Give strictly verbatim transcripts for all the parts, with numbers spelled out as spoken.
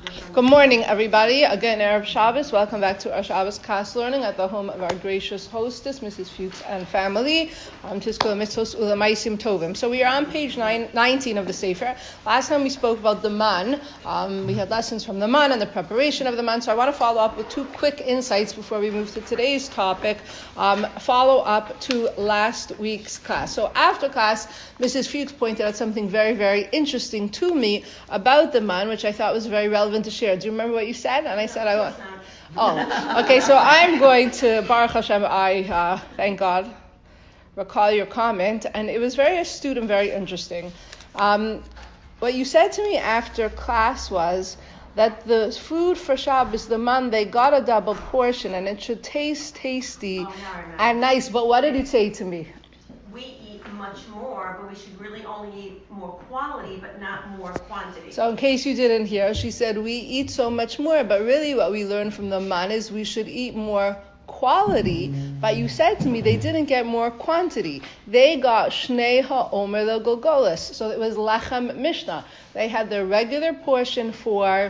Good morning, everybody. Again, Erev Shabbos. Welcome back to our Shabbos class learning at the home of our gracious hostess, Missus Fuchs and family. Um, Tizkol Mitzvos Ulamaisim Tovim. So we are on page nine, nineteen of the Sefer. Last time we spoke about the man. Um, we had lessons from the man and the preparation of the man. So I want to follow up with two quick insights before we move to today's topic. Um, follow up to last week's class. So after class, Missus Fuchs pointed out something very, very interesting to me about the man, which I thought was very relevant to share. Do you remember what you said? And I said I want. Oh, okay. So I'm going to Baruch Hashem. I uh, thank God recall your comment, and it was very astute and very interesting. Um, what you said to me after class was that the food for Shabbos, the man, they got a double portion, and it should taste tasty oh, no, no. and nice. But what did he say to me? We eat much more, but we should really only eat more quality, but not more quantity. So in case you didn't hear, she said we eat so much more, but really what we learned from the man is we should eat more quality. But you said to me they didn't get more quantity. They got shnei ha'omer le'golgolos. So it was lechem mishnah. They had their regular portion for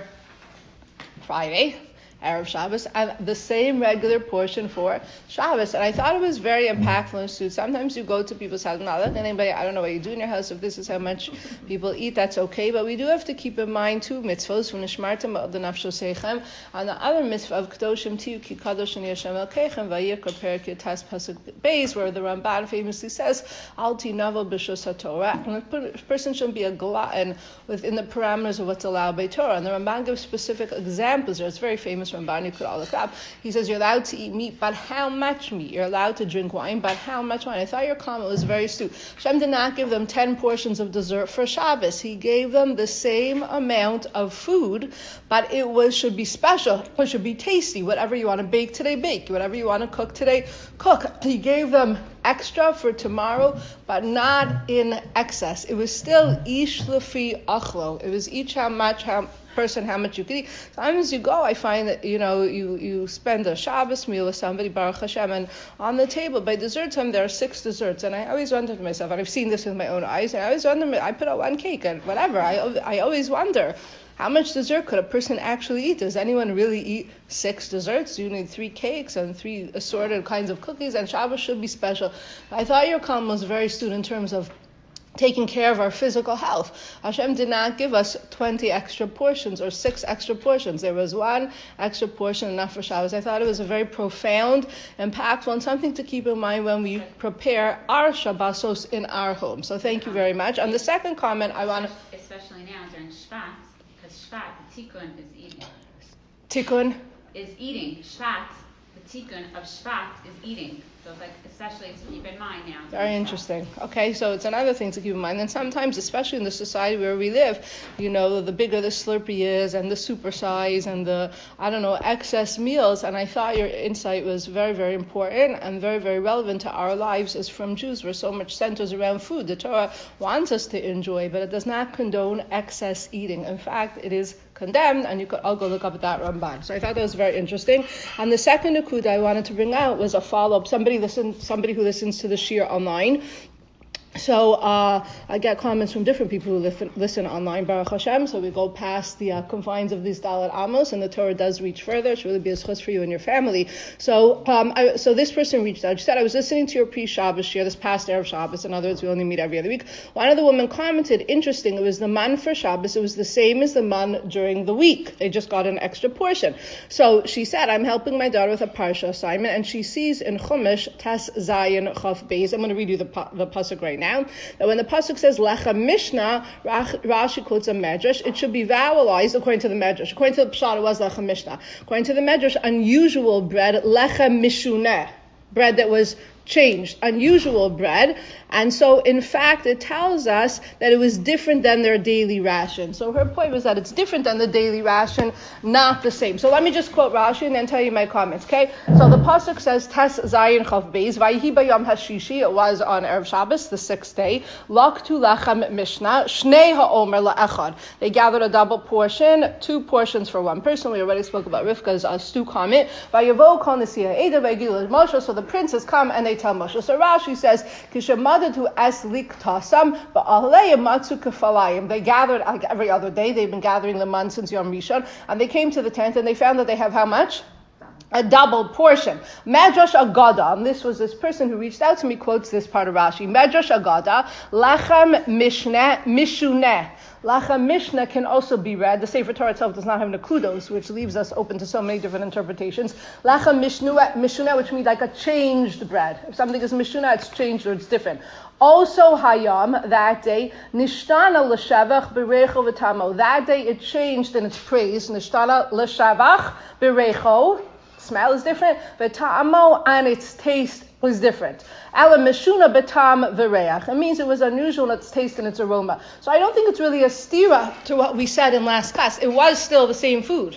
Friday, Erev Shabbos, and the same regular portion for Shabbos. And I thought it was very impactful and astute. Sometimes you go to people's house, not like anybody, I don't know what you do in your house, if this is how much people eat, that's okay. But we do have to keep in mind two mitzvahs, v'nishmartem ba'od nafsho seichem, and the other mitzvah of Kedoshim Tiyu Ki Kadosh Ani Hashem Elkeichem Vayikra Perek Yatas Pasuk Beis, where the Ramban famously says, Al tinavo b'shus haTorah, and a person shouldn't be a glutton within the parameters of what's allowed by Torah. And the Ramban gives specific examples there. It's very famous Ramban, you could all look up. He says you're allowed to eat meat, but how much meat? You're allowed to drink wine, but how much wine? I thought your comment was very astute. Hashem did not give them ten portions of dessert for Shabbos. He gave them the same amount of food, but it was should be special. It should be tasty. Whatever you want to bake today, bake. Whatever you want to cook today, cook. He gave them extra for tomorrow, but not in excess. It was still ish lefi achlo. It was each how much, how person how much you could eat. Sometimes you go, I find that, you know, you, you spend a Shabbos meal with somebody, Baruch Hashem, and on the table, by dessert time, there are six desserts, and I always wonder to myself, and I've seen this with my own eyes, and I always wonder, I put out one cake, and whatever, I, I always wonder, how much dessert could a person actually eat? Does anyone really eat six desserts? You need three cakes and three assorted kinds of cookies, and Shabbos should be special. I thought your comment was very astute in terms of taking care of our physical health. Hashem did not give us twenty extra portions or six extra portions. There was one extra portion enough for Shabbos. I thought it was a very profound, impactful, and something to keep in mind when we prepare our Shabbosos in our home. So thank you very much. On the second comment, I want to... Especially now during Shvat, because Shvat, the tikkun, is eating. Tikkun? Is eating. Shvat, the tikkun of Shvat is eating. So it's like, especially to keep in mind now. Very interesting. Okay, so it's another thing to keep in mind. And sometimes, especially in the society where we live, you know, the bigger the Slurpee is and the super size and the, I don't know, excess meals. And I thought your insight was very, very important and very, very relevant to our lives as from Jews, where so much centers around food. The Torah wants us to enjoy, but it does not condone excess eating. In fact, it is condemned, and you could all go look up at that Ramban. So I thought that was very interesting. And the second nakuda I wanted to bring out was a follow-up. Somebody listen, somebody who listens to the Shir online. So uh, I get comments from different people who listen, listen online, Baruch Hashem. So we go past the uh, confines of these Dalet Amos, and the Torah does reach further. It should really be a schus for you and your family. So um, I, so this person reached out. She said, I was listening to your pre-Shabbos shir, this past Erev Shabbos. In other words, we only meet every other week. One of the women commented, interesting, it was the man for Shabbos. It was the same as the man during the week. They just got an extra portion. So she said, I'm helping my daughter with a Parsha assignment, and she sees in Chumash, Tes Zayin Chaf Beis. I'm going to read you the, the pasuk right now. Now, that when the pasuk says Lechem Mishnah, Rashi quotes a Medrash, it should be vowelized according to the Medrash. According to the Pshat, it was Lechem Mishnah. According to the Medrash, unusual bread, Lechem Mishuneh, bread that was changed, unusual bread. And so, in fact, it tells us that it was different than their daily ration. So her point was that it's different than the daily ration, not the same. So let me just quote Rashi and then tell you my comments, okay? So the pasuk says, Tes Zayin Chav Beis, Vayhi Bayom Hashishi, it was on Erev Shabbos, the sixth day, Laktu Lechem Mishnah, Shnei HaOmer La'echad. They gathered a double portion, two portions for one person. We already spoke about Rivka's uh, stew comment. Vayavo Kol Nesiya Eda Vaygilu Moshe, so the princes come and they Ahalei Tal Moshe. So Rashi says, Kishamadatu es liktasam ba'ahalei matzu kefalayim. They gathered like every other day. They've been gathering the man since Yom Rishon, and they came to the tent and they found that they have how much? A double portion. Medrash Agada, and this was this person who reached out to me, quotes this part of Rashi. Medrash Agada, Lachem Mishneh Mishuneh. Lachem Mishneh can also be read. The Sefer Torah itself does not have Nakudos, which leaves us open to so many different interpretations. Lachem Mishuneh, which means like a changed bread. If something is Mishuneh, it's changed or it's different. Also Hayam, that day, Nishtana l'shavach b'reicho v'tamo. That day it changed in its praise. Nishtana l'shavach b'reicho. Smell is different, but ta'amo and its taste was different. Ala meshuna betam v'reach. It means it was unusual in its taste and its aroma. So I don't think it's really a stira to what we said in last class. It was still the same food.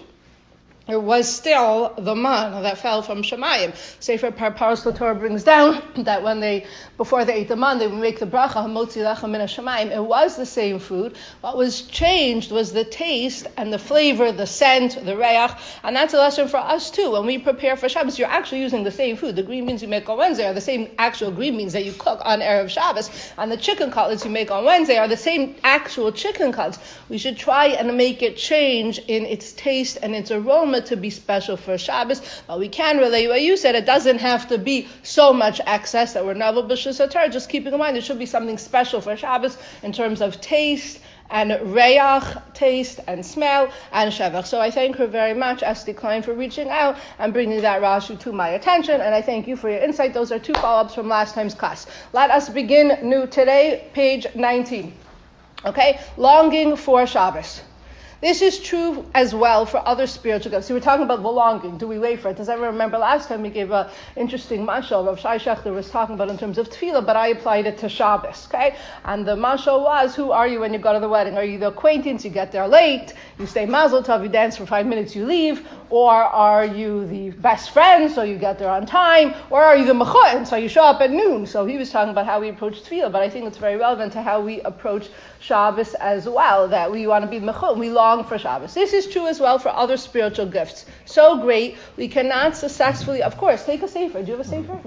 It was still the man that fell from Shemayim. Sefer Parparos Torah brings down that when they, before they ate the man, they would make the bracha, Hamotzi lechem min Shemayim. It was the same food. What was changed was the taste and the flavor, the scent, the reach, and that's a lesson for us too. When we prepare for Shabbos, you're actually using the same food. The green beans you make on Wednesday are the same actual green beans that you cook on Erev Shabbos, and the chicken cutlets you make on Wednesday are the same actual chicken cutlets. We should try and make it change in its taste and its aroma to be special for Shabbos, but we can relate what you said. It doesn't have to be so much excess that we're novel b'shus atar. Just keeping in mind there should be something special for Shabbos in terms of taste and reach, taste and smell and shevach. So I thank her very much, Esti Klein, for reaching out and bringing that Rashi to my attention, and I thank you for your insight. Those are two follow-ups from last time's class. Let us begin new today, page nineteen. Okay, longing for Shabbos. This is true as well for other spiritual gifts. So we're talking about the longing. Do we wait for it? Does everyone remember last time we gave an interesting mashal? Rav Shai Shechter was talking about in terms of tefillah, but I applied it to Shabbos. Okay, and the mashal was: who are you when you go to the wedding? Are you the acquaintance? You get there late, you stay mazel tov, you dance for five minutes, you leave, or are you the best friend, so you get there on time, or are you the mechu'in, so you show up at noon? So he was talking about how we approach tefillah, but I think it's very relevant to how we approach Shabbos as well, that we want to be mechu'in, we long for Shabbos. This is true as well for other spiritual gifts. So great, we cannot successfully, of course, take a sefer. Do you have a sefer?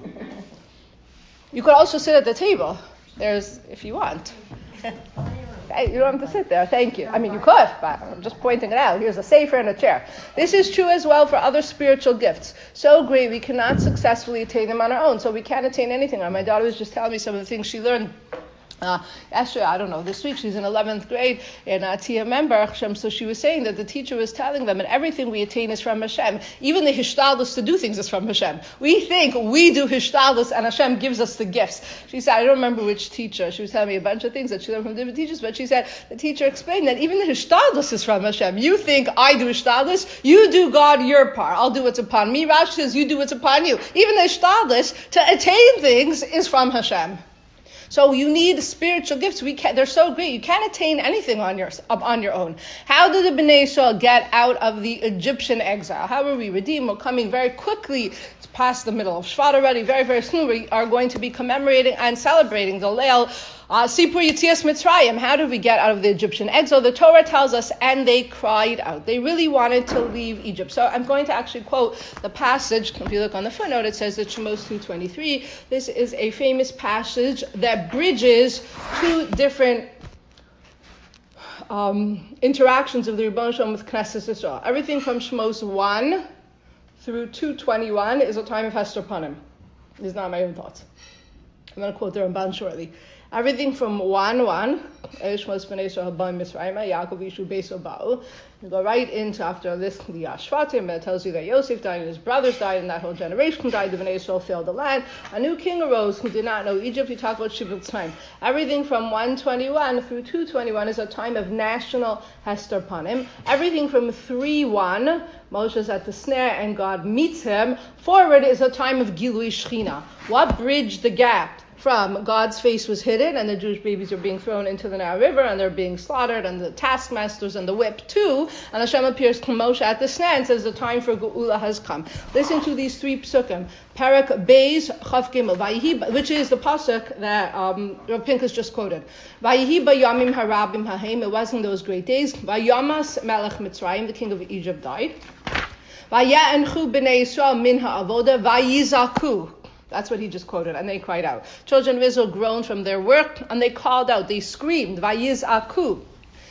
You could also sit at the table. There's, if you want. Hey, you don't have to sit there. Thank you. I mean, you could, but I'm just pointing it out. Here's a sefer and a chair. This is true as well for other spiritual gifts. So great, we cannot successfully attain them on our own. So we can't attain anything. My daughter was just telling me some of the things she learned Uh, yesterday, I don't know, this week, she's in eleventh grade in uh, Tia Member, so she was saying that the teacher was telling them, and everything we attain is from Hashem. Even the hishtadlus to do things is from Hashem. We think we do hishtadlus and Hashem gives us the gifts. She said, I don't remember which teacher, she was telling me a bunch of things that she learned from different teachers, but she said, the teacher explained that even the hishtadlus is from Hashem. You think I do hishtadlus, you do God your part. I'll do what's upon me. Rashi says, you do what's upon you. Even the hishtadlus to attain things is from Hashem. So you need spiritual gifts. We can, they're so great. You can't attain anything on your on your own. How did the Bnei Yisrael get out of the Egyptian exile? How were we redeemed? We're coming very quickly. It's past the middle of Shvat already. Very, very soon we are going to be commemorating and celebrating the Leil Uh, Sipur Yetzias Mitzrayim. How did we get out of the Egyptian exile? The Torah tells us, and they cried out. They really wanted to leave Egypt. So I'm going to actually quote the passage. If you look on the footnote, it says that Shemos two twenty-three. This is a famous passage that bridges two different um, interactions of the Rebbeinu Shalom with Knesset Yisrael. Everything from Shemos one through two twenty-one is a time of Hester Panim. These are not my own thoughts. I'm going to quote the Ramban shortly. Everything from one one, you go right into after this the Ashvatim, that tells you that Yosef died and his brothers died and that whole generation died. The Bnei Yisrael failed the land. A new king arose who did not know Egypt. You talk about Shivut time. Everything from one twenty-one through two twenty-one is a time of national Hester Panim. Everything from three one, Moshe's at the snare and God meets him, forward is a time of Gilui Shechina. What bridged the gap from God's face was hidden and the Jewish babies are being thrown into the Nile River and they're being slaughtered and the taskmasters and the whip too, and Hashem appears to Moshe at the snare and says the time for Geula has come. Listen to these three psukim. Parak Beis Chav Gimel, Vayihi, which is the pasuk that um, Rav Pinkus just quoted. Vayihi Bayamim Harabim Hahem, it was in those great days. Vayamas Melech Mitzrayim, the king of Egypt, died. Vaya'enchu Bnei Yisrael min ha'avoda, Vayizaku. That's what he just quoted, and they cried out. Children of Israel groaned from their work, and they called out, they screamed, Vayiz'aku.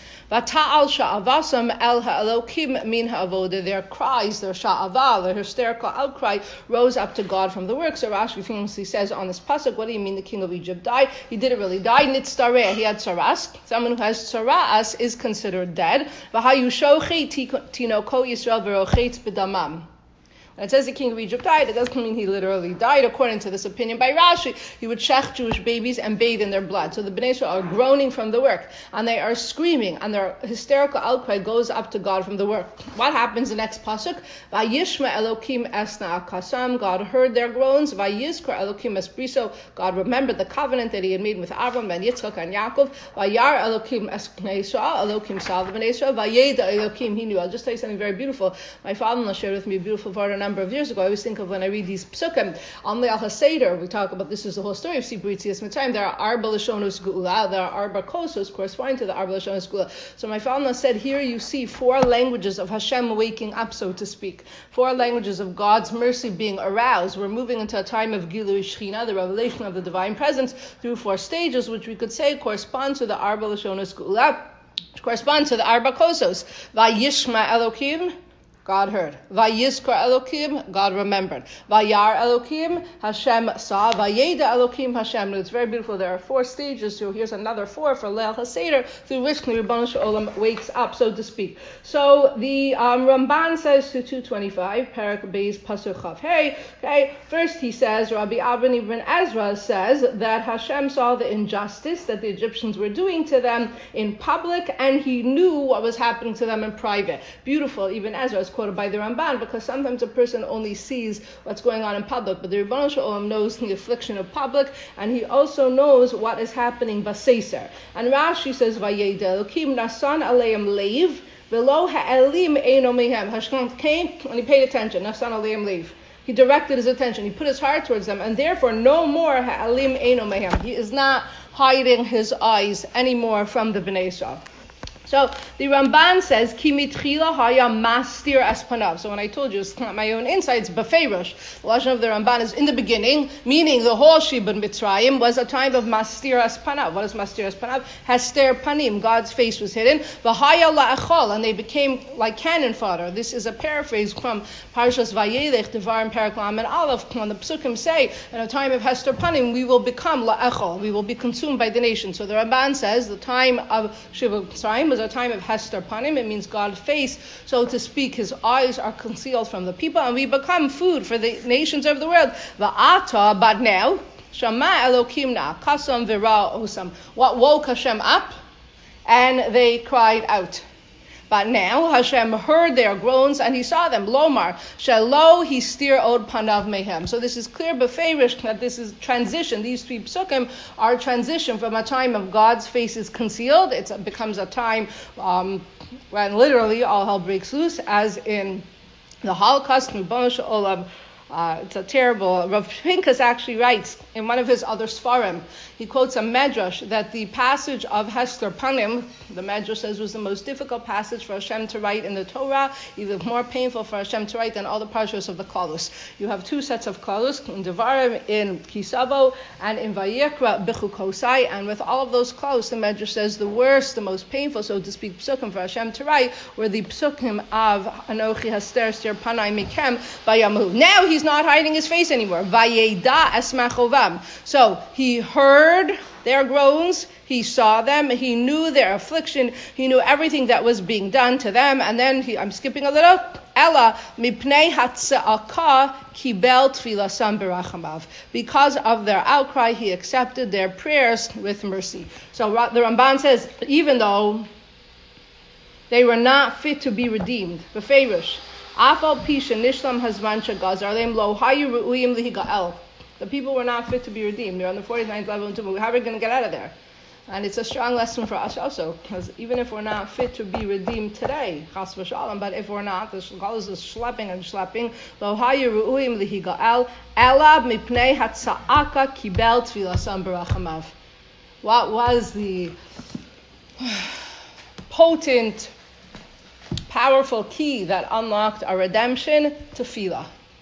Vata'al sha'avasam el ha'elokim min ha'avoda. Their cries, their sha'aval, their hysterical outcry, rose up to God from the work. So Rashi famously says on this pasuk, what do you mean the king of Egypt died? He didn't really die. Nitztareh, he had tsaras. Someone who has tsaras is considered dead. V'hayu shochi tinoko Yisrael v'rochetz b'damam. When it says the king of Egypt died, it doesn't mean he literally died. According to this opinion by Rashi, he would shech Jewish babies and bathe in their blood. So the Bnei Israel are groaning from the work, and they are screaming, and their hysterical outcry goes up to God from the work. What happens in the next pasuk? Vayishma Elokim esna akasam. God heard their groans. Vayizkor Elokim esbriso. God remembered the covenant that he had made with Avram and Yitzchak and Yaakov. Vayar Elokim es Bnei Israel. Elokim saw the Bnei Israel. Vayeda Elokim. He knew. I'll just tell you something very beautiful. My father-in-law shared with me a beautiful word a number of years ago. I always think of when I read these psukim on the Al HaSeder, we talk about, this is the whole story of Sibur Yetzias Mitzrayim. There are Arba Lashonos Geula, there are Arba Kosos corresponding to the Arba Lashonos Geula. So my father said, here you see four languages of Hashem waking up, so to speak. Four languages of God's mercy being aroused. We're moving into a time of Gilui Shechina, the revelation of the divine presence, through four stages, which we could say correspond to the Arba Lashonos Geula, which correspond to the Arba Kosos. Vayishma Elokim, God heard. Vayizkor Elokim, God remembered. Vayar Elokim, Hashem saw. Vayeda Elokim, Hashem. It's very beautiful. There are four stages. So here's another four for Leil HaSeder, through which the Rebbeinu Shalom wakes up, so to speak. So the um, Ramban says to two twenty-five, Perak Beis Pasuk Chav Hey. Okay, first he says, Rabbi Abba Ibn Ezra says that Hashem saw the injustice that the Egyptians were doing to them in public, and he knew what was happening to them in private. Beautiful. Even Ezra is quoted by the Ramban, because sometimes a person only sees what's going on in public, but the Rebbeinu Shalom knows the affliction of public, and he also knows what is happening baseiser. And Rashi says, Vayeda Elokim nasan aleim leiv v'lo ha'elim eino mehem. Hashem came and he paid attention. Nasan aleim leiv. He directed his attention. He put his heart towards them, and therefore no more ha'elim eino mehem. He is not hiding his eyes anymore from the Bnei Israel. So the Ramban says, Ki mitchila haya mastir espanav. So when I told you it's not my own insights, befeirush, the lashon of the Ramban is in the beginning, meaning the whole Shibud Mitzrayim was a time of mastir espanav. What is mastir espanav? Hester panim. God's face was hidden. V'haya la'achol, and they became like cannon fodder. This is a paraphrase from Parshas Vayelech, Devarim Perek Lamed Aleph. When the Psukim say, in a time of hester panim, we will become la'achol. We will be consumed by the nation. So the Ramban says the time of Shibud Mitzrayim was a time of Hester Panim. It means God's face, so to speak. His eyes are concealed from the people, and we become food for the nations of the world. Va'ata, but now, Shama Elokimna, Kasam Vira Osam. What woke Hashem up? And they cried out. But now Hashem heard their groans and he saw them. Lomar, Shelo Histir Od Panav Mehem. So this is clear beferish that this is transition. These three psukim are transition from a time of God's face is concealed. It's, it becomes a time um, when literally all hell breaks loose, as in the Holocaust. Uh, it's a terrible. Rav Pinkus actually writes in one of his other Sfarim, he quotes a medrash that the passage of Hester Panim, the medrash says, was the most difficult passage for Hashem to write in the Torah, even more painful for Hashem to write than all the parshas of the Klolus. You have two sets of Klolus, in Devarim, in Kisavo, and in Vayikra, Bechukosai, and with all of those Klolus, the medrash says the worst, the most painful, so to speak, psukim for Hashem to write were the psukim of Anochi Hester Stir Panai Mikem Vayamu. Now he He's not hiding his face anymore. Vayeda esmachovam. So he heard their groans, he saw them, he knew their affliction, he knew everything that was being done to them, and then he, I'm skipping a little. Ella mipnei hatzeaka kibel tfilasam berachamav. Because of their outcry, he accepted their prayers with mercy. So the Ramban says, even though they were not fit to be redeemed, beferish. The people were not fit to be redeemed. They're on the forty-ninth level. How are we going to get out of there? And it's a strong lesson for us also, because even if we're not fit to be redeemed today, chas v'shalom, but if we're not, the Shul is schlepping and schlepping. Lo hayu ru'uyim lihigael ela mipnei hatza'aka kibel tfilasam berachamav. What was the potent, powerful key that unlocked our redemption? Tefillah.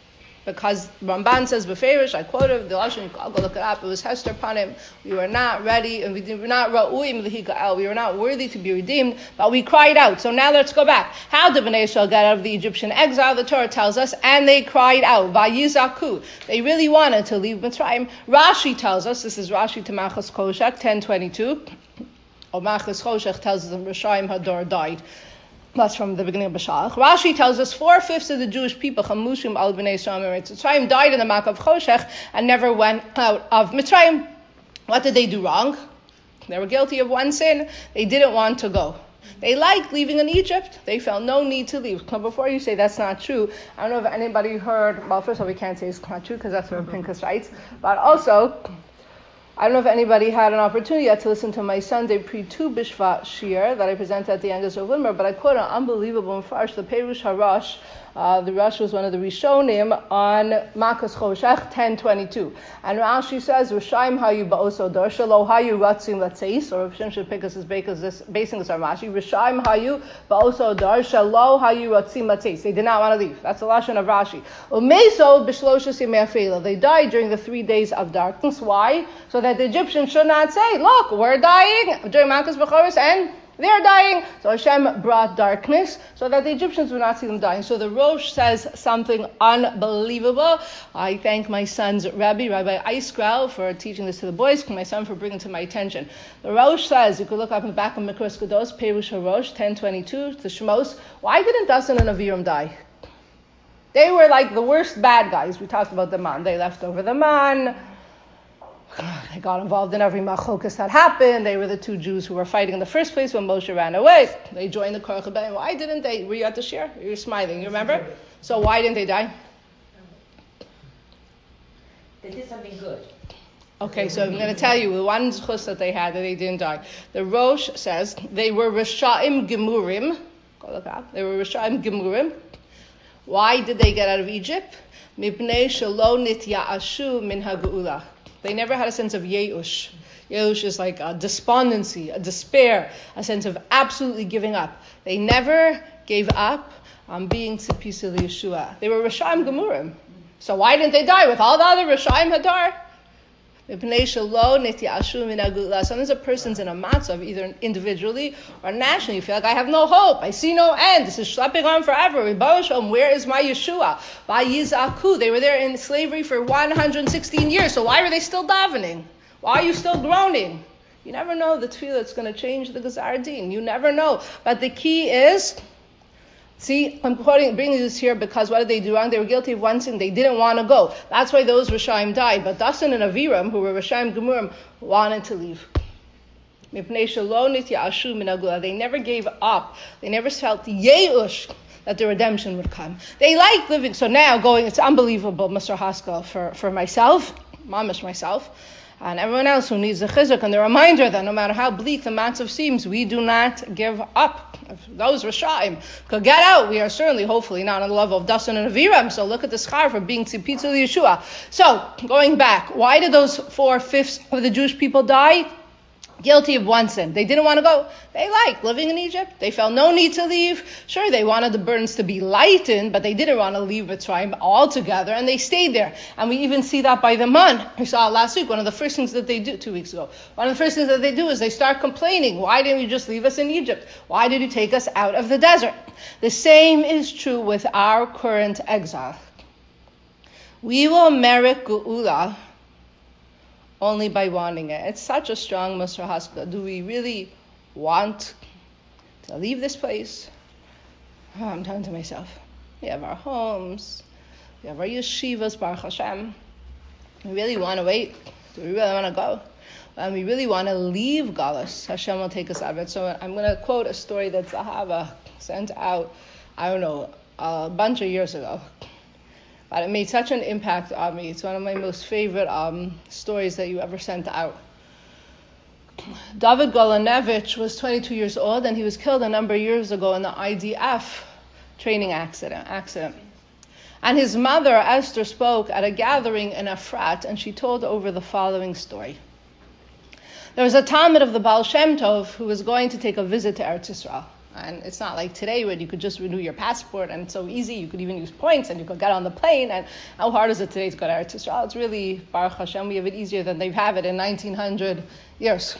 because Ramban says beferish, I quoted the lashon. I'll go look it up. It was Hester Panim. We were not ready, and we were not ra'uim l'hika'el. We were not worthy to be redeemed, but we cried out. So now let's go back. How did Bnei Yisrael get out of the Egyptian exile? The Torah tells us, and they cried out. Vayizaku. They really wanted to leave Mitzrayim. Rashi tells us. This is Rashi to Machas Choshech ten twenty-two. Or Machas Choshech tells us that Rishayim Hador died. That's from the beginning of Bashalach. Rashi tells us four-fifths of the Jewish people, Chamushim al Bnei Mitzrayim, died in the Makav Choshech and never went out of Mitzrayim. What did they do wrong? They were guilty of one sin. They didn't want to go. They liked living in Egypt. They felt no need to leave. Now, before you say that's not true, I don't know if anybody heard, well, first of all, we can't say it's not true because that's what Pinchas writes, but also, I don't know if anybody had an opportunity yet to listen to my Sunday pre-Tu Bishvat shir that I presented at the end of Zovlimber, but I quote an unbelievable Mfarsh, the Perush Harash. Uh, the Rosh was one of the Rishonim on Makas Choshech ten twenty-two. And Rashi says, Rishayim hayu ba'oso dor shelo hayu ratzim latzeis, or Rav Shimshon Pinchas is basing this on Rashi, Rishayim hayu ba'oso dor shelo hayu ratzim latzeis. They did not want to leave. That's the lashon of Rashi. Umeso b'shloshas yemei afela. They died during the three days of darkness. Why? So that the Egyptians should not say, look, we're dying during Makas B'choros and they're dying. So Hashem brought darkness so that the Egyptians would not see them dying. So the Rosh says something unbelievable. I thank my son's Rabbi, Rabbi Eiskrel, for teaching this to the boys, and my son for bringing it to my attention. The Rosh says, you could look up in the back of Mikros Kedos, Perush HaRosh, ten twenty-two, the Shemos, why didn't Dasan and Aviram die? They were like the worst bad guys. We talked about the man. They left over the man. They got involved in every machokas that happened. They were the two Jews who were fighting in the first place when Moshe ran away. They joined the Korach Rebellion. Why didn't they? Were you at the shir? You were smiling. You remember? So why didn't they die? They did something good. Okay, so I'm going to tell you the one zchus that they had that they didn't die. The Rosh says they were Risha'im Gemurim. Go look up. They were Risha'im Gemurim. Why did they get out of Egypt? Mipnei shelo nitya'ashu min ha'geula. They never had a sense of yeush. Yeush is like a despondency, a despair, a sense of absolutely giving up. They never gave up on being tzipisa Yeshua. They were Rishayim Gemurim. So why didn't they die with all the other Rishayim Hadar? Sometimes a person's in a matzav, either individually or nationally. You feel like, I have no hope. I see no end. This is schlepping on forever. Where is my Yeshua? They were there in slavery for one hundred sixteen years. So why were they still davening? Why are you still groaning? You never know the tefillah that's going to change the Gezar Din. You never know. But the key is, see, I'm quoting, bringing this here because what did they do wrong? They were guilty of one sin. They didn't want to go. That's why those Rishayim died. But Dasan and Aviram, who were Rishayim Gemurim, wanted to leave. They never gave up. They never felt the yeush that the redemption would come. They liked living. So now going, it's unbelievable, Mister Haskell, for, for myself, mamish myself, and everyone else who needs the chizuk, and the reminder that no matter how bleak the matzav seems, we do not give up. If those Rishayim could get out, we are certainly, hopefully, not on the level of Dasan and Aviram. So look at the schar for being tzipitzu Yeshua. So, going back, why did those four-fifths of the Jewish people die? Guilty of one sin. They didn't want to go. They liked living in Egypt. They felt no need to leave. Sure, they wanted the burdens to be lightened, but they didn't want to leave Mitzrayim altogether, and they stayed there. And we even see that by the man. We saw it last week. One of the first things that they do, two weeks ago, one of the first things that they do is they start complaining. Why didn't you just leave us in Egypt? Why did you take us out of the desert? The same is true with our current exile. We will merit Geula only by wanting it. It's such a strong Mister Haskell. Do we really want to leave this place? Oh, I'm telling to myself. We have our homes. We have our yeshivas, Baruch Hashem. We really want to wait. Do we really want to go? And we really want to leave Galus. Hashem will take us out of it. So I'm going to quote a story that Zahava sent out, I don't know, a bunch of years ago. But it made such an impact on me. It's one of my most favorite um, stories that you ever sent out. David Golanevich was twenty-two years old, and he was killed a number of years ago in the I D F training accident. accident. And his mother, Esther, spoke at a gathering in Efrat, and she told over the following story. There was a Talmud of the Baal Shem Tov who was going to take a visit to Eretz Yisrael. And it's not like today where you could just renew your passport and it's so easy. You could even use points and you could get on the plane. And how hard is it today to go to Eretz Yisrael? It's really, Baruch Hashem, we have it easier than they've had it in nineteen hundred years.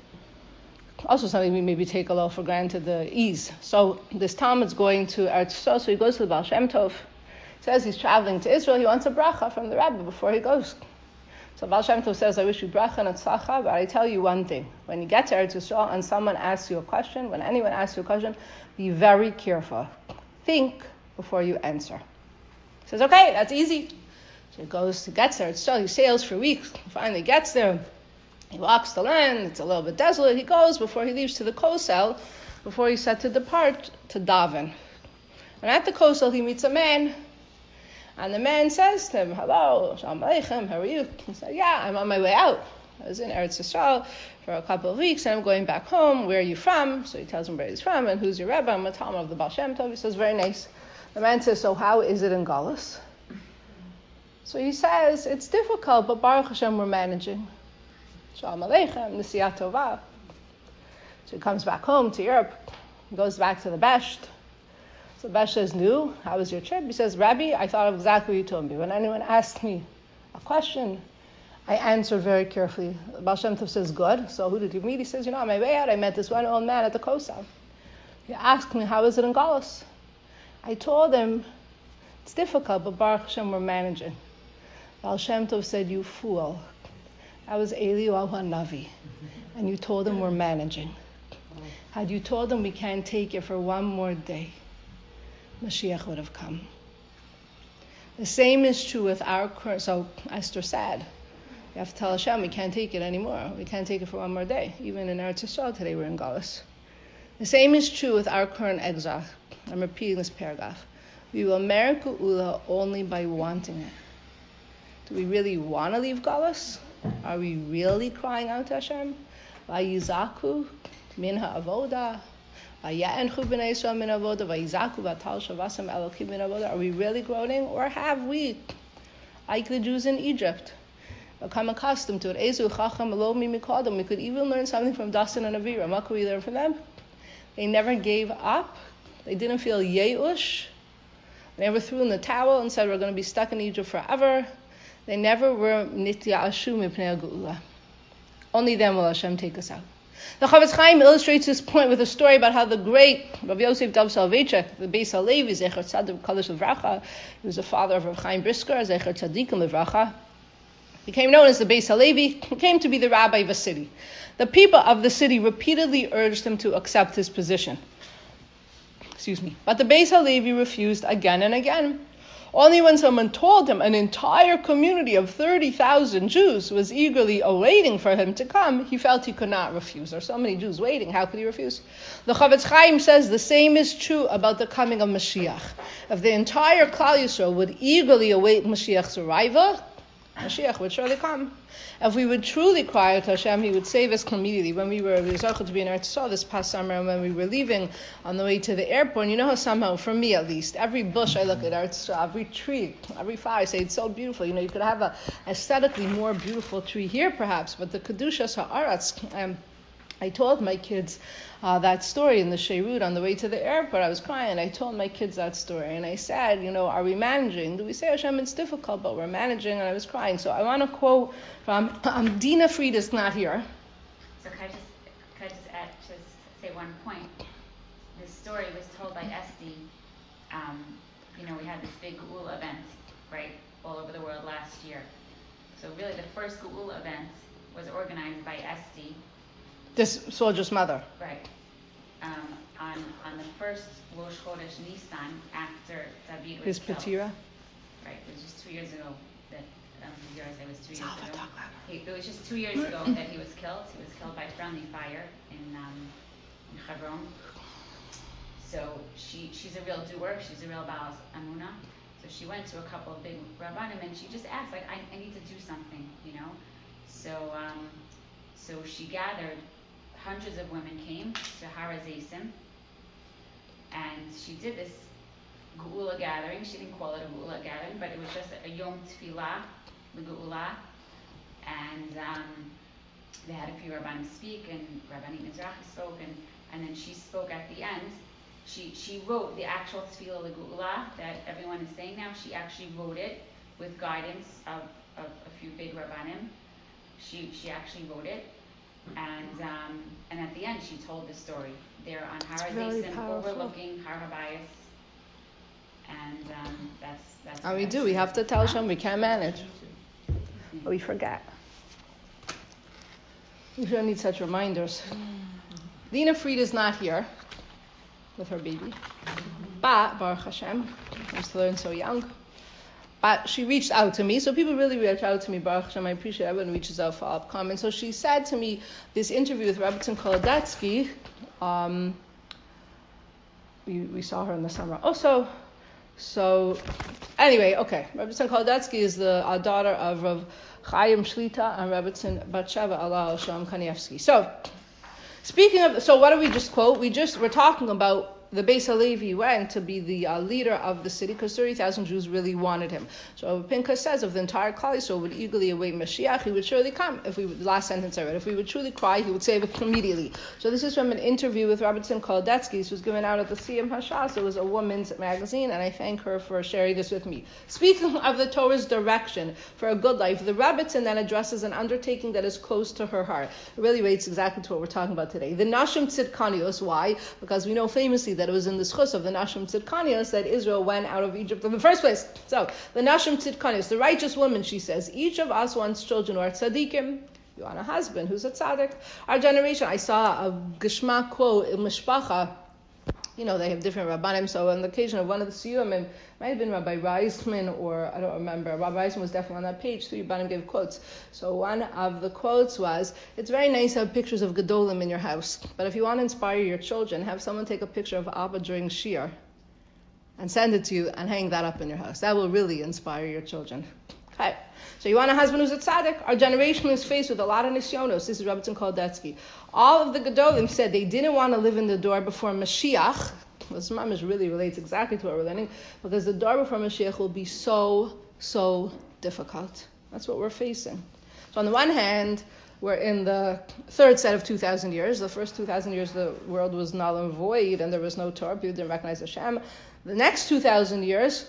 Also something we maybe take a little for granted, the ease. So this Talmud's going to Eretz Yisrael, so he goes to the Baal Shem Tov. He says he's traveling to Israel. He wants a bracha from the Rebbe before he goes. So Baal Shem Tov says, I wish you bracha and tzlacha, but I tell you one thing. When you get to Eretz Yisrael and someone asks you a question, when anyone asks you a question, be very careful. Think before you answer. He says, okay, that's easy. So he goes, he gets there. It's he sails for weeks. He finally gets there. He walks the land. It's a little bit desolate. He goes before he leaves to the kosel, before he's set to depart to daven. And at the kosel, he meets a man. And the man says to him, hello, Shalom Aleichem, how are you? He said, yeah, I'm on my way out. I was in Eretz Yisrael for a couple of weeks, and I'm going back home. Where are you from? So he tells him where he's from, and who's your Rebbe? I'm a Talmud of the Baal Shem Tov. He says, very nice. The man says, so how is it in Galus? So he says, it's difficult, but Baruch Hashem, we're managing. Shalom Aleichem, Nesiat Tova. So he comes back home to Europe, goes back to the Besht. So the Besht says, no, how was your trip? He says, Rabbi, I thought of exactly what you told me. When anyone asked me a question, I answered very carefully. Baal Shem Tov says, good. So who did you meet? He says, you know, on my way out, I met this one old man at the Kosel. He asked me, how is it in Galus? I told him, it's difficult, but Baruch Hashem, we're managing. Baal Shem Tov said, you fool. That was Eliyahu HaNavi. And you told him we're managing. Had you told him we can't take it for one more day, Mashiach would have come. The same is true with our current, so Esther said, you have to tell Hashem we can't take it anymore. We can't take it for one more day. Even in Eretz Yisrael today we're in Galus. The same is true with our current exile. I'm repeating this paragraph. We will merit Geula only by wanting it. Do we really want to leave Galus? Are we really crying out to Hashem? Vayizaku min ha'avoda. Vaye'enchu b'nei Yisrael min ha'avoda. Vayizaku v'atal shavasam elokim min ha'avoda. Are we really groaning? Or have we, like the Jews in Egypt, become accustomed to it? Ezu chacham lo mi mikadam. We could even learn something from Dasan and Avira. What could we learn from them? They never gave up. They didn't feel yeush. They never threw in the towel and said we're going to be stuck in Egypt forever. They never were nitya'ashu mipnei ha'geula. Only then will Hashem take us out. The Chavetz Chaim illustrates this point with a story about how the great Rav Yosef Dov Soloveitchik, the Beis Halevi, Zecher Tzadik Kadosh Livracha, he was the father of Rav Chaim Brisker, Zecher Tzadik Livracha, became known as the Beis Halevi, came to be the rabbi of a city. The people of the city repeatedly urged him to accept his position. Excuse me. But the Beis Halevi refused again and again. Only when someone told him an entire community of thirty thousand Jews was eagerly awaiting for him to come, he felt he could not refuse. There are so many Jews waiting, how could he refuse? The Chavetz Chaim says the same is true about the coming of Mashiach. If the entire Klal Yisrael would eagerly await Mashiach's arrival, Mashiach would surely come. If we would truly cry out to Hashem, He would save us immediately. When we were Zochet to be in Eretz Yisrael this past summer, and when we were leaving on the way to the airport, you know how somehow, for me at least, every bush I look at, Eretz Yisrael, every tree, every flower, I say it's so beautiful. You know, you could have a aesthetically more beautiful tree here, perhaps, but the Kedushas Ha'aretz. Um, I told my kids uh, that story in the Sheirut on the way to the airport. I was crying. I told my kids that story. And I said, you know, are we managing? Do we say, Hashem, it's difficult, but we're managing? And I was crying. So I want to quote from, um, Dina Fried is not here. So can I just, can I just add, just say one point? This story was told by Esti. Um, you know, we had this big Geula event, right, all over the world last year. So really the first Geula event was organized by Esti. This soldier's mother. Right. Um, on on the first Rosh Chodesh Nisan, after David was His killed. Patira. Right. It was just two years ago that, I don't think you realize it was two years ago. He, it was just two years ago that he was killed. He was killed by friendly fire in, um, in Hebron. So she she's a real doer. She's a real Baal Amuna. So she went to a couple of big rabbanim and she just asked, like, I, I need to do something, you know? So um, so she gathered. Hundreds of women came to Har HaZeisim, and she did this Geula gathering. She didn't call it a Geula gathering, but it was just a Yom Tefillah, the Geula, and um, they had a few Rabbanim speak, and Rabbanit Mizrahi spoke, and and then she spoke at the end. She she wrote the actual Tefillah L'Geula that everyone is saying now. She actually wrote it with guidance of, of a few big Rabbanim. She she actually wrote it, and um, and at the end she told the story. They're on Har Hazeisim, overlooking Har Habayis, and um, that's that's. How we do? We have to tell Hashem we can't manage, but we forget. We don't need such reminders. Dina Fried is not here with her baby, but Baruch Hashem, I used to learn so young. But she reached out to me, so people really reach out to me, Baruch Hashem, I appreciate everyone reaches out for follow-up comments. So she said to me, this interview with Rebbetzin Kolodetsky, um, we, we saw her in the summer also. So, anyway, okay, Rebbetzin Kolodetsky is the uh, daughter of Rav Chaim Shlita and Rebbetzin Batsheva Allah Shalom Kanievsky. So, speaking of, so what did we just quote? We just, we're talking about the Beis Halevi went to be the uh, leader of the city because thirty thousand Jews really wanted him. So Pinchas says if the entire Klal Yisrael would eagerly await Mashiach, he would surely come. If we would, last sentence I read, if we would truly cry, he would save it immediately. So this is from an interview with Rebbetzin Kolodetsky. This was given out at the Siyam Hashas. It was a woman's magazine, and I thank her for sharing this with me. Speaking of the Torah's direction for a good life, the Rebbetzin then addresses an undertaking that is close to her heart. It really relates exactly to what we're talking about today. The Nashim Tzidkanios. Why? Because we know famously that it was in the schus of the Nashim Tzidkanios that Israel went out of Egypt in the first place. So, the Nashim Tzidkanios, the righteous woman, she says, each of us wants children who are tzaddikim. You want a husband who's a tzaddik. Our generation, I saw a Geshmak quote in Mishpacha. You know, they have different rabbanim, so on the occasion of one of the siyum, it might have been Rabbi Reisman, or I don't remember. Rabbi Reisman was definitely on that page. Three rabbanim gave quotes. So one of the quotes was, it's very nice to have pictures of Gedolim in your house, but if you want to inspire your children, have someone take a picture of Abba during Shir and send it to you and hang that up in your house. That will really inspire your children. Okay. So you want a husband who's a tzaddik? Our generation is faced with a lot of nisyonos. This is Rebbetzin Kolodetsky. All of the Gedolim said they didn't want to live in the door before Mashiach. This mamish really relates exactly to what we're learning, because the door before Mashiach will be so, so difficult. That's what we're facing. So on the one hand, we're in the third set of two thousand years. The first two thousand years, the world was null and void, and there was no Torah. People didn't recognize Hashem. The next two thousand years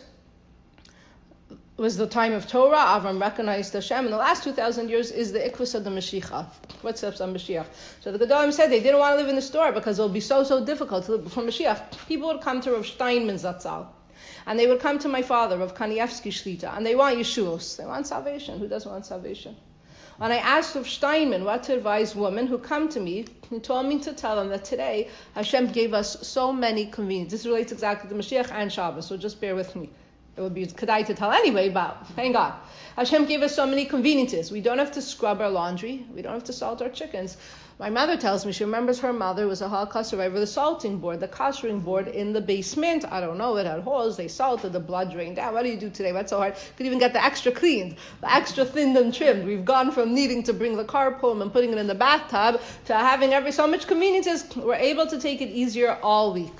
was the time of Torah. Avram recognized Hashem. And the last two thousand years is the ikvus of the Mashiach. What steps on Mashiach? So the Gedolim said they didn't want to live in the store because it would be so, so difficult to live before Mashiach. People would come to Rav Steinman Zatzal, and they would come to my father, Rav Kanievsky Shlita, and they want Yeshuos. They want salvation. Who doesn't want salvation? When I asked Rav Steinman what to advise women who come to me, he told me to tell them that today Hashem gave us so many conveniences. This relates exactly to Mashiach and Shabbos, so just bear with me. It would be kedai to tell anyway, but thank God. Hashem gave us so many conveniences. We don't have to scrub our laundry. We don't have to salt our chickens. My mother tells me she remembers her mother was a Holocaust survivor. The salting board, the kosher board in the basement, I don't know, it had holes. They salted, the blood drained out. What do you do today? What's so hard? Could even get the extra cleaned, the extra thinned and trimmed. We've gone from needing to bring the carpool and putting it in the bathtub to having every so much conveniences. We're able to take it easier all week.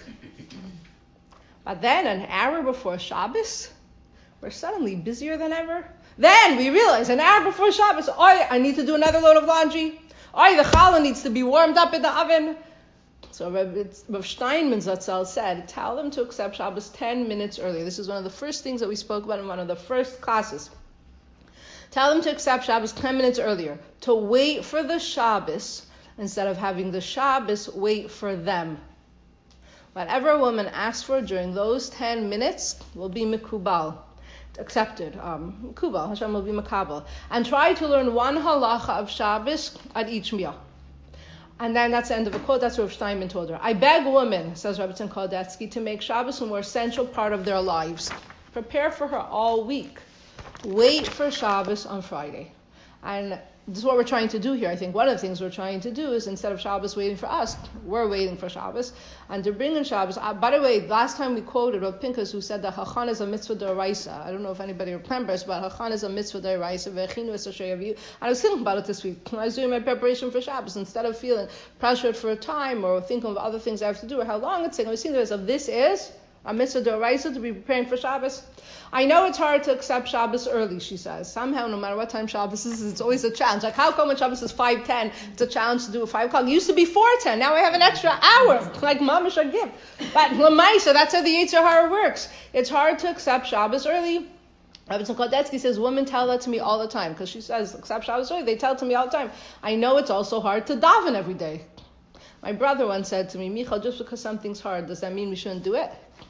But then, an hour before Shabbos, we're suddenly busier than ever. Then we realize, an hour before Shabbos, oh, I need to do another load of laundry. Oh, the challah needs to be warmed up in the oven. So Rav Steinman Zatzal said, tell them to accept Shabbos ten minutes earlier. This is one of the first things that we spoke about in one of the first classes. Tell them to accept Shabbos ten minutes earlier, to wait for the Shabbos instead of having the Shabbos wait for them. Whatever a woman asks for during those ten minutes will be mikubal, accepted. Um, mikubal, Hashem will be makabel. And try to learn one halacha of Shabbos at each meal. And then that's the end of the quote. That's what Rav Steinman told her. I beg women, says Rebbetzin Kolodetsky, to make Shabbos a more essential part of their lives. Prepare for her all week. Wait for Shabbos on Friday. And this is what we're trying to do here. I think one of the things we're trying to do is, instead of Shabbos waiting for us, we're waiting for Shabbos. And to bring in Shabbos, uh, by the way, last time we quoted Rav Pinchas, who said that Hachan is a mitzvah d'oraisa. I don't know if anybody remembers, but Hachan is a mitzvah d'oraisa. V'echinu es asher yaviu. And I was thinking about it this week. I was doing my preparation for Shabbos. Instead of feeling pressured for a time or thinking of other things I have to do or how long it's taking, I was thinking to myself, this is A mitzvah d'oraisa to be preparing for Shabbos. I know it's hard to accept Shabbos early, she says. Somehow, no matter what time Shabbos is, it's always a challenge. Like, how come when Shabbos is five ten, it's a challenge to do a five o'clock? It used to be four ten. Now I have an extra hour, like mamash a gift. But l'maisa, that's how the Yetzer Hara works. It's hard to accept Shabbos early. Rabbi Kodetsky says, women tell that to me all the time, because she says, accept Shabbos early. They tell it to me all the time. I know it's also hard to daven every day. My brother once said to me, Michal, just because something's hard, does that mean we shouldn't do it?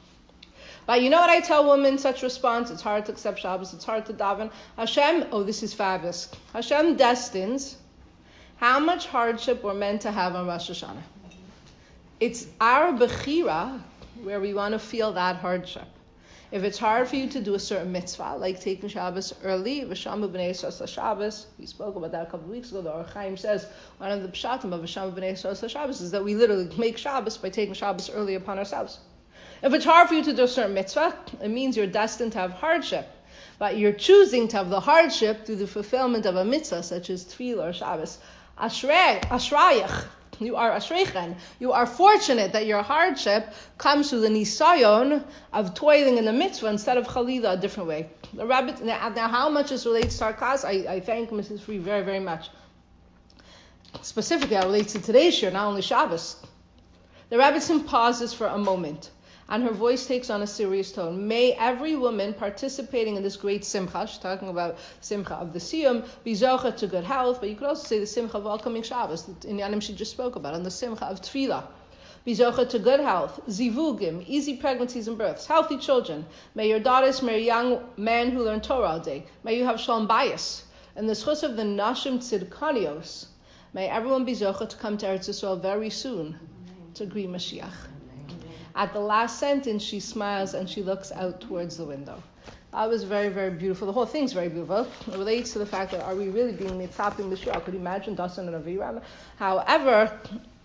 But you know what I tell women in such response? It's hard to accept Shabbos, it's hard to daven. Hashem, oh, this is fabulous. Hashem destines how much hardship we're meant to have on Rosh Hashanah. It's our bechira where we want to feel that hardship. If it's hard for you to do a certain mitzvah, like taking Shabbos early, V'shamu b'nei Yisrael Shabbos, we spoke about that a couple of weeks ago. The Or Chaim says one of the pshatim of V'shamu b'nei Yisrael Shabbos is that we literally make Shabbos by taking Shabbos early upon ourselves. If it's hard for you to do a certain mitzvah, it means you're destined to have hardship. But you're choosing to have the hardship through the fulfillment of a mitzvah, such as Tefillah or Shabbos. Ashrei, Ashrayach, you are Ashreichen. You are fortunate that your hardship comes through the nisayon of toiling in the mitzvah instead of Chalila a different way. The rabbit, now, now how much this relates to our class, I, I thank Missus Free very, very much. Specifically, it relates to today's year, not only Shabbos. The Rebbetzin pauses for a moment, and her voice takes on a serious tone. May every woman participating in this great simcha, she's talking about simcha of the siyum, be zocha to good health, but you could also say the simcha of welcoming Shabbos, in Yanim she just spoke about, and the simcha of tefillah. Be zocha to good health, zivugim, easy pregnancies and births, healthy children. May your daughters marry young men who learn Torah all day. May you have shalom bayis. And the schus of the nashim tzidkanios. May everyone be zocha to come to Eretz Yisrael very soon to greet Mashiach. At the last sentence, she smiles and she looks out towards the window. That was very, very beautiful. The whole thing's very beautiful. It relates to the fact that are we really being mitzapim Mashiach? Could you imagine Dasan and Aviram? However,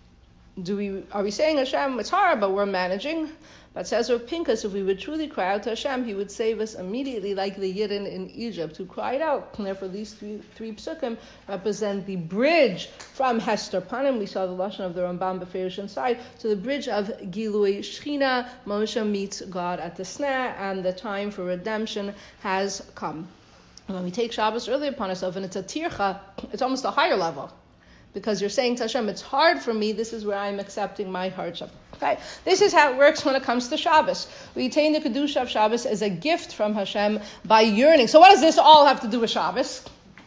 do we are we saying Hashem, it's hard, but we're managing? But says Rav Pinkus, if we would truly cry out to Hashem, He would save us immediately, like the Yidden in Egypt who cried out. And therefore, these three, three psukim represent the bridge from Hester Panim. We saw the lashon of the Rambam Beferish inside to the bridge of Gilui Shechina. Moshe meets God at the snare, and the time for redemption has come. And when we take Shabbos early upon ourselves, and it's a tircha, it's almost a higher level. Because you're saying to Hashem, it's hard for me, this is where I'm accepting my hardship. Okay? This is how it works when it comes to Shabbos. We attain the Kedusha of Shabbos as a gift from Hashem by yearning. So what does this all have to do with Shabbos?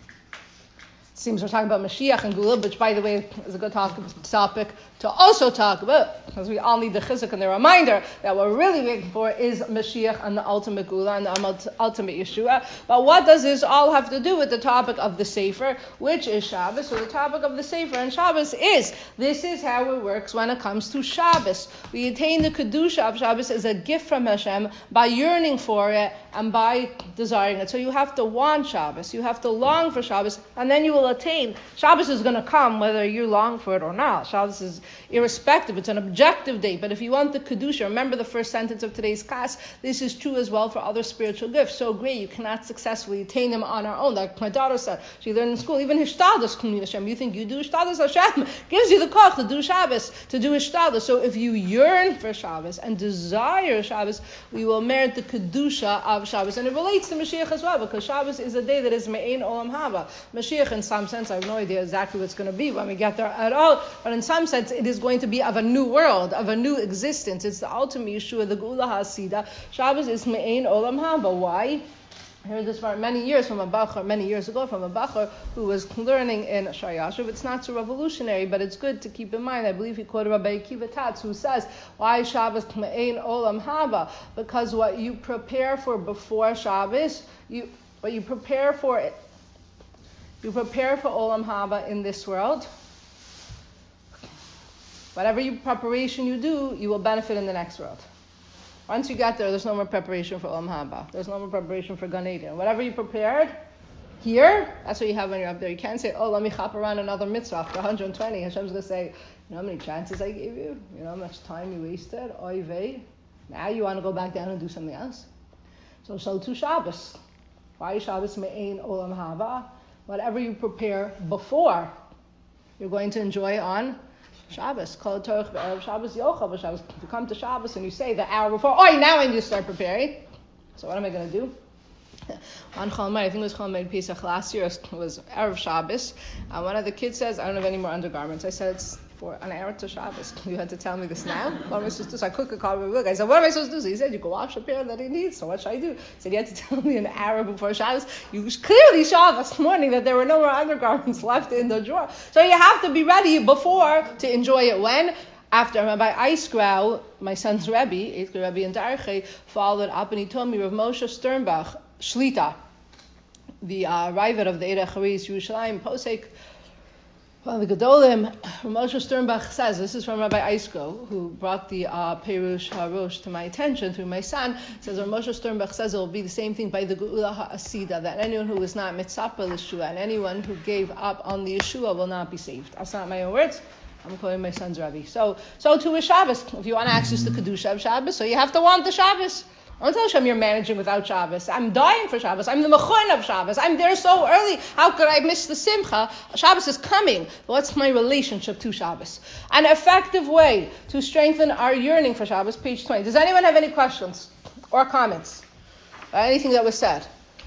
It seems we're talking about Mashiach and Gula, which, by the way, is a good talk, topic to also talk about, because we all need the chizuk and the reminder that what we're really waiting for is Mashiach and the ultimate Gula and the ultimate Yeshua. But what does this all have to do with the topic of the Sefer, which is Shabbos? So the topic of the Sefer and Shabbos is, this is how it works when it comes to Shabbos. We attain the Kedusha of Shabbos as a gift from Hashem by yearning for it and by desiring it. So you have to want Shabbos, you have to long for Shabbos, and then you will attain. Shabbos is going to come whether you long for it or not. Shabbos is irrespective. It's an objective date. But if you want the Kedusha, remember the first sentence of today's class, this is true as well for other spiritual gifts. So great, you cannot successfully attain them on our own. Like my daughter said, she learned in school, even Hishtadlus K'nei Hashem. You think you do Hishtadlus, Hashem gives you the koch to do Shabbos, to do Hishtadlus. So if you yearn for Shabbos and desire Shabbos, we will merit the Kedusha of Shabbos. And it relates to Mashiach as well, because Shabbos is a day that is Me'ein Olam Haba. Mashiach, in some sense, I have no idea exactly what it's going to be when we get there at all, but in some sense, it is going to be of a new world, of a new existence. It's the ultimate Yeshua, the Geula HaSida. Shabbos is Me'ein Olam Haba. Why? I heard this for many years from a Bachar, many years ago from a Bachar who was learning in Shayashuv. It's not so revolutionary, but it's good to keep in mind. I believe he quoted Rabbi Akiva Tatz, who says, why Shabbos Me'ein Olam Haba? Because what you prepare for before Shabbos, you what you prepare for it, you prepare for Olam Haba in this world. Whatever you, preparation you do, you will benefit in the next world. Once you get there, there's no more preparation for Olam Haba. There's no more preparation for Gan Eden. Whatever you prepared here, that's what you have when you're up there. You can't say, oh, let me hop around another mitzvah after one hundred twenty. Hashem's going to say, you know how many chances I gave you? You know how much time you wasted? Oy vey. Now you want to go back down and do something else. So, so too Shabbos. Why Shabbos me'ein Olam Haba? Whatever you prepare before, you're going to enjoy on Shabbos, Kol Torah Erev Shabbos, Yochel B'Shabbos. You come to Shabbos and you say the hour before, oh, now I need to start preparing. So what am I going to do? On Chol I think it was Chol Moed Pesach last year, it was Erev Shabbos. Uh, one of the kids says, I don't have any more undergarments. I said, it's for an hour to Shabbos. You had to tell me this now? What am I supposed to do? So I quickly called my book. I said, what am I supposed to do? So he said, you can wash a pair that he needs. So what should I do? He said, you had to tell me an hour before Shabbos. You clearly saw this morning that there were no more undergarments left in the drawer. So you have to be ready before to enjoy it. When? After Rabbi Eisgrau, my son's Rebbe, eighth grade Rebbe in Darche, followed up and he told me Rav Moshe Sternbach, Shlita, the uh, Ravid of the Eirach Haris Yerushalayim, Posek, well, the Gedolim, Rav Moshe Sternbach says, this is from Rabbi Eisgrau, who brought the uh, Perush HaRosh to my attention through my son, says Rav Moshe Sternbach says it will be the same thing by the Geula HaAsida, that anyone who is not mitzapa l'Yeshua and anyone who gave up on the Yeshua will not be saved. That's not my own words. I'm quoting my son's Rebbe. So, so too is Shabbos. If you want to access the Kedusha of Shabbos, so you have to want the Shabbos. Don't tell Hashem you're managing without Shabbos. I'm dying for Shabbos. I'm the mechon of Shabbos. I'm there so early. How could I miss the Simcha? Shabbos is coming. What's my relationship to Shabbos? An effective way to strengthen our yearning for Shabbos, page twenty. Does anyone have any questions or comments about anything that was said?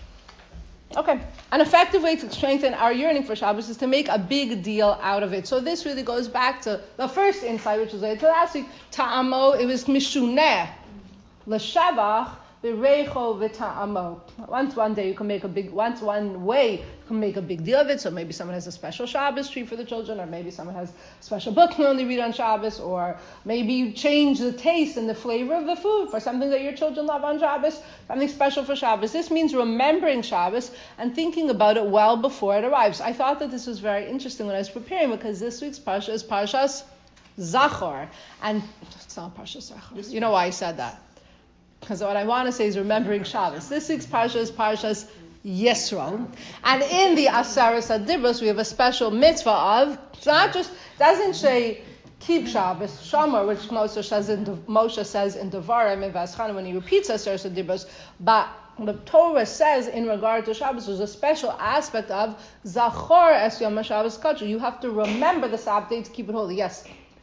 Okay. An effective way to strengthen our yearning for Shabbos is to make a big deal out of it. So this really goes back to the first insight, which was related to last week. Ta'amo, it was mishuneh. L'shavach v'reicho v'ta'amo. Once one day you can make a big, once one way you can make a big deal of it. So maybe someone has a special Shabbos tree for the children, or maybe someone has a special book you only read on Shabbos, or maybe you change the taste and the flavor of the food for something that your children love on Shabbos, something special for Shabbos. This means remembering Shabbos and thinking about it well before it arrives. I thought that this was very interesting when I was preparing, because this week's Parsha is Parshas Zachor, and it's not Parshas Zachor. You know why I said that? Because what I want to say is remembering Shabbos. This week's Parsha is Parshas Yisro. And in the Aseres HaDibros, we have a special mitzvah of, it's not just, doesn't say keep Shabbos, Shomer, which Moshe says in, Moshe says in Devarim, in Vaschana, when he repeats Aseres HaDibros, but the Torah says in regard to Shabbos, there's a special aspect of Zachor es Yom HaShabbos Kodsheh. You have to remember the Sabbath day to keep it holy. Yes?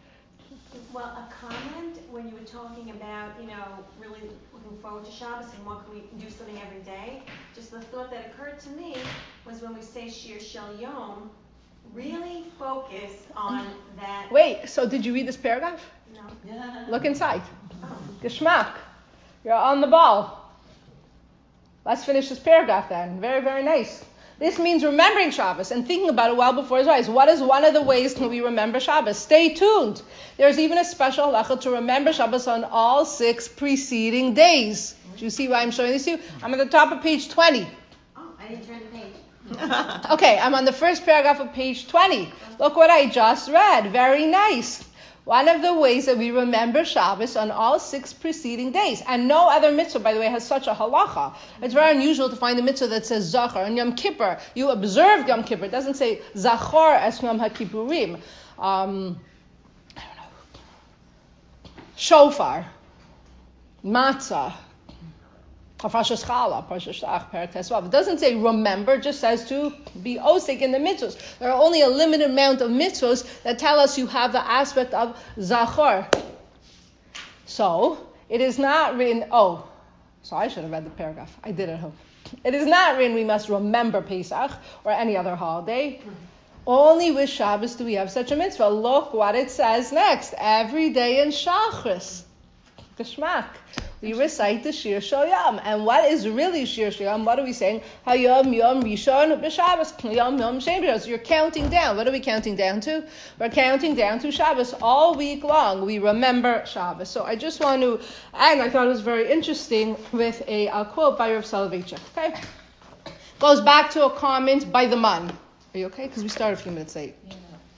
Well, a comment when you were talking about, you know, really looking forward to Shabbos and what can we do something every day, just the thought that occurred to me was when we say Shir Shel Yom, really focus on that. Wait, so did you read this paragraph? No. Look inside. Oh. Geschmack. You're on the ball. Let's finish this paragraph then. Very, very nice. This means remembering Shabbos and thinking about it well before his eyes. What is one of the ways that we remember Shabbos? Stay tuned. There's even a special halacha to remember Shabbos on all six preceding days. Do you see why I'm showing this to you? I'm at the top of page twenty. Oh, I didn't turn the page. Okay, I'm on the first paragraph of page twenty. Look what I just read. Very nice. One of the ways that we remember Shabbos on all six preceding days. And no other mitzvah, by the way, has such a halacha. It's very unusual to find a mitzvah that says Zachor. On Yom Kippur, you observe Yom Kippur. It doesn't say Zachor es Yom HaKippurim. Um, I don't know. Shofar. Matzah. Parshas Chala, Parshas Shlach, Perek Tesvav. It doesn't say remember, it just says to be osik in the mitzvahs. There are only a limited amount of mitzvahs that tell us you have the aspect of Zachor. So, it is not written, oh, so I should have read the paragraph. I did at home. It is not written we must remember Pesach or any other holiday. Mm-hmm. Only with Shabbos do we have such a mitzvah. Look what it says next. Every day in Shachris. Geschmack. We recite the Shir Shel Yom. And what is really Shir Shel Yom? What are we saying? Hayom Yom Rishon B'Shabbos. Yom Yom Shem B'Shabbos. You're counting down. What are we counting down to? We're counting down to Shabbos. All week long, we remember Shabbos. So I just want to, and I thought it was very interesting with a, a quote by Rav Soloveitchik. Okay? Goes back to a comment by the man. Are you okay? Because we started a few minutes late. Yeah.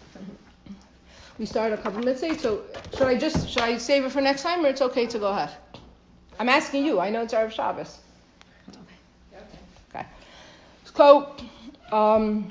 We started a couple minutes late, so should I just, should I save it for next time, or it's okay to go ahead? I'm asking you. I know it's Erev Shabbos. Okay. Okay. So, um,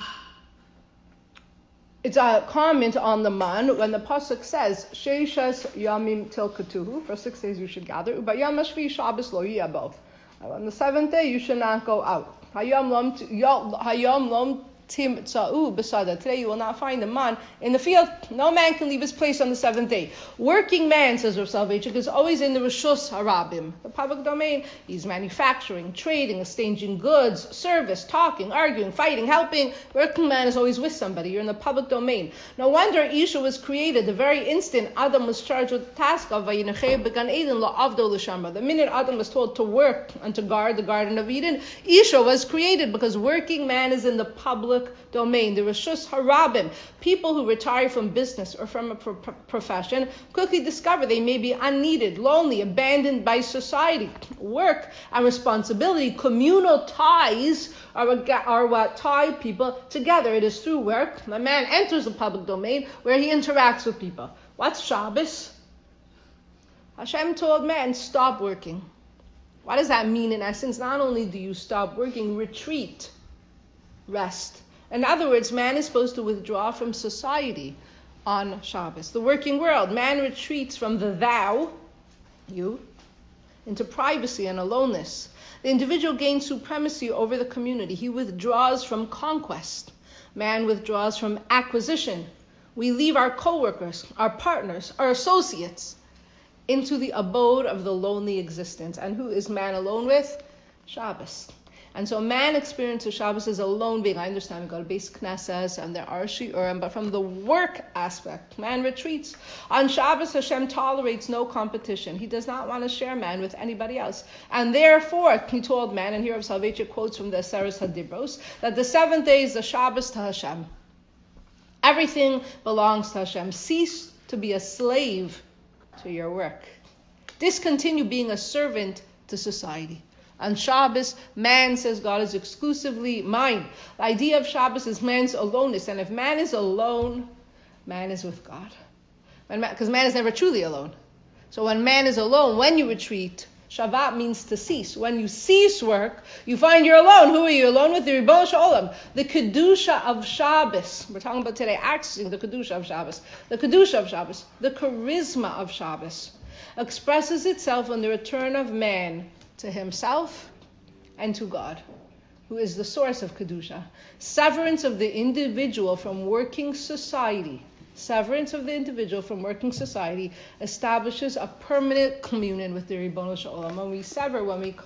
it's a comment on the man when the pasuk says, Sheishas Yamim Tilkatuhu, for six days you should gather, but Yom Hashvi Shabbos lo yiyabo. On the seventh day you should not go out. Hayom lom Hayom lom Today you will not find a man in the field. No man can leave his place on the seventh day. Working man, says Rav Soloveitchik, is always in the Rishus Harabim, the public domain. He's manufacturing, trading, exchanging goods, service, talking, arguing, fighting, helping. Working man is always with somebody. You're in the public domain. No wonder Isha was created the very instant Adam was charged with the task of Vayinechei Began Eden La'avdo L'Shamra. The minute Adam was told to work and to guard the Garden of Eden, Isha was created because working man is in the public domain. The Rishus Harabim, people who retire from business or from a pro- profession, quickly discover they may be unneeded, lonely, abandoned by society. Work and responsibility, communal ties, are what, are what tie people together. It is through work a man enters the public domain where he interacts with people. What's Shabbos? Hashem told man, stop working. What does that mean in essence? Not only do you stop working, retreat, rest. In other words, man is supposed to withdraw from society on Shabbos. The working world, man retreats from the thou, you, into privacy and aloneness. The individual gains supremacy over the community. He withdraws from conquest. Man withdraws from acquisition. We leave our co-workers, our partners, our associates into the abode of the lonely existence. And who is man alone with? Shabbos. And so man experiences Shabbos as a lone being. I understand we go to base Knesset and there are shiurim, but from the work aspect, man retreats. On Shabbos, Hashem tolerates no competition. He does not want to share man with anybody else. And therefore, he told man, and here Rav Soloveitchik quotes from the Aseres HaDibros, that the seventh day is the Shabbos to Hashem. Everything belongs to Hashem. Cease to be a slave to your work. Discontinue being a servant to society. On Shabbos, man says God is exclusively mine. The idea of Shabbos is man's aloneness. And if man is alone, man is with God. Because man is never truly alone. So when man is alone, when you retreat, Shabbat means to cease. When you cease work, you find you're alone. Who are you alone with? The Ribono Shel Olam. The Kedusha of Shabbos. We're talking about today, accessing the Kedusha of Shabbos. The Kedusha of Shabbos. The charisma of Shabbos expresses itself in the return of man to himself and to God, who is the source of Kedusha. Severance of the individual from working society, severance of the individual from working society establishes a permanent communion with the Ribono Shel Olam. When we sever, when we